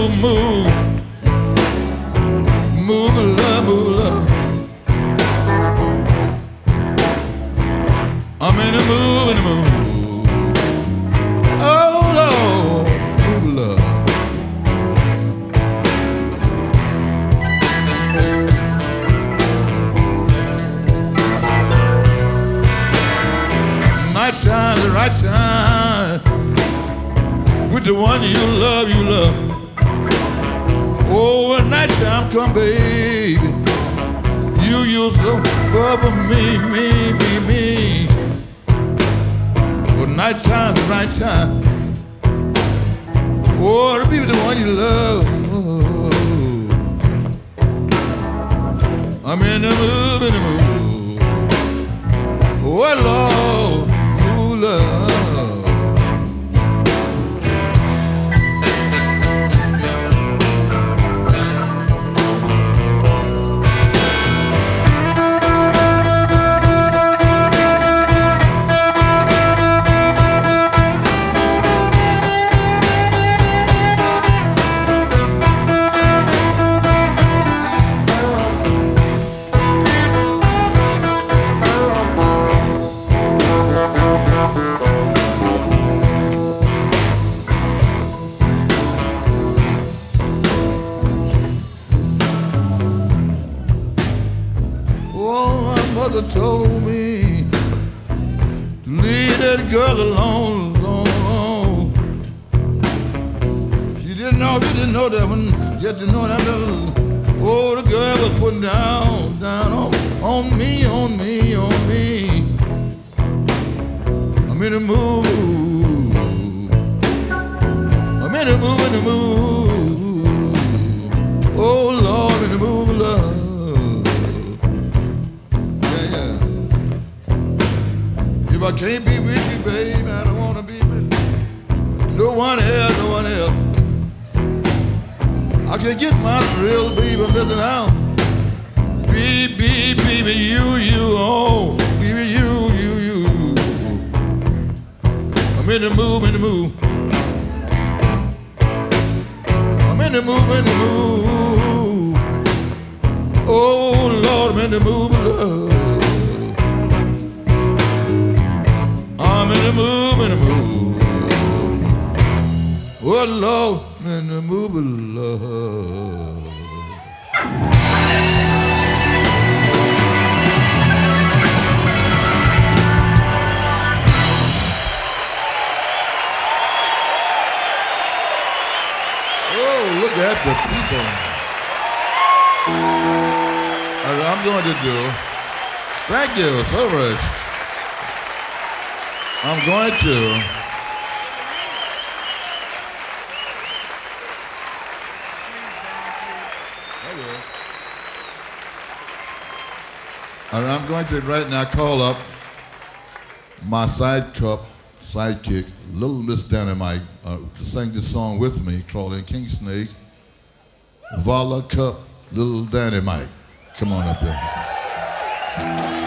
move, move. Move, love, move, love. I'm in the mood, in the mood. Oh, Lord, move, love. Night time, the right time. With the one you love, you love. Oh, when night time come, baby, you used to love for me, me. But night time, the right time. Oh, to be with the one you love. I'm in the mood, in the mood. Oh, Lord, ooh, love. Mother told me to leave that girl alone, alone. She didn't know that one, just didn't know that little. Oh, the girl was putting down on me. I'm in the mood. I'm in the mood. Oh, Lord, in the mood, love. If I can't be with you, baby, I don't wanna be with no one else, no one else. I can get my thrill, baby, listen out. Be with you, oh, be with you. I'm in the mood, I'm in the mood, Oh, Lord, I'm in the mood, love. I'm in the mood. Oh, Lord, I'm in the mood, love. Oh, look at the people. As I'm going to do. Thank you so much. I'm going to. And I'm going to right now call up my sidekick, Little Miss Dynamite, to sing this song with me, Claudine Kingsnake, Vala Cup, Little Dynamite. Come on up there.